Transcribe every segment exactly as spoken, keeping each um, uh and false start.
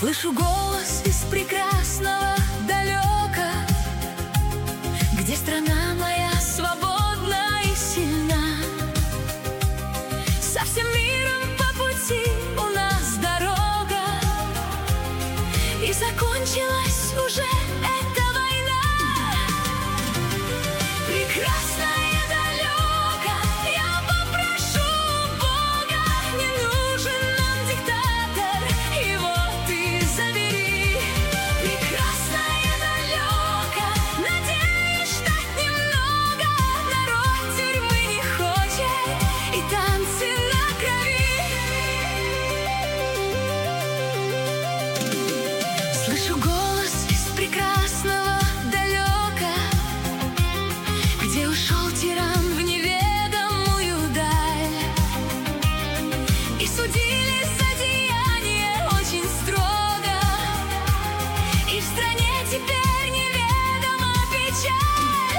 Слышу голос из прекрасного далека, где страна моя свободна и сильна. Со всем миром по пути у нас дорога, и закончилась уже эта война. Прекрасная далека, я попрошу Бога, не нужен нам диктатор, его ты забери. Прекрасная далека, надеюсь, что немного народ тюрьмы не хочет, и танцы на крови. Слышу голос из прекрасного далека, где ушел тиран в неведомую даль, и судили за деяние очень строго, и в стране теперь неведома печаль.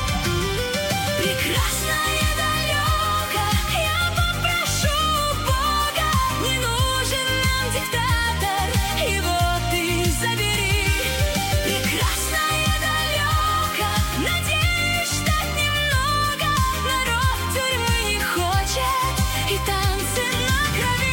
Прекрасная далека, я попрошу Бога, не нужен нам диктатор, его ты забери. Прекрасная далека, надеюсь, что немного народ тюрьмы не хочет, и танцы на крови.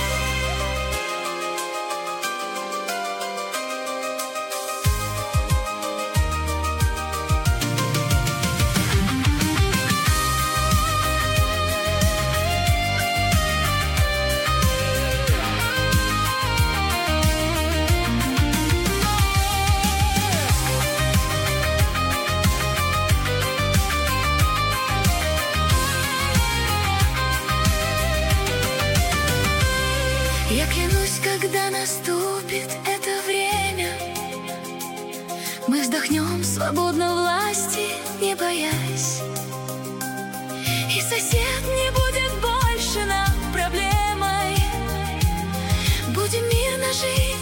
Я клянусь, когда наступит это время, мы вздохнем свободно власти, не боясь, и сосед не будет больше нам проблемой. Будем мирно жить.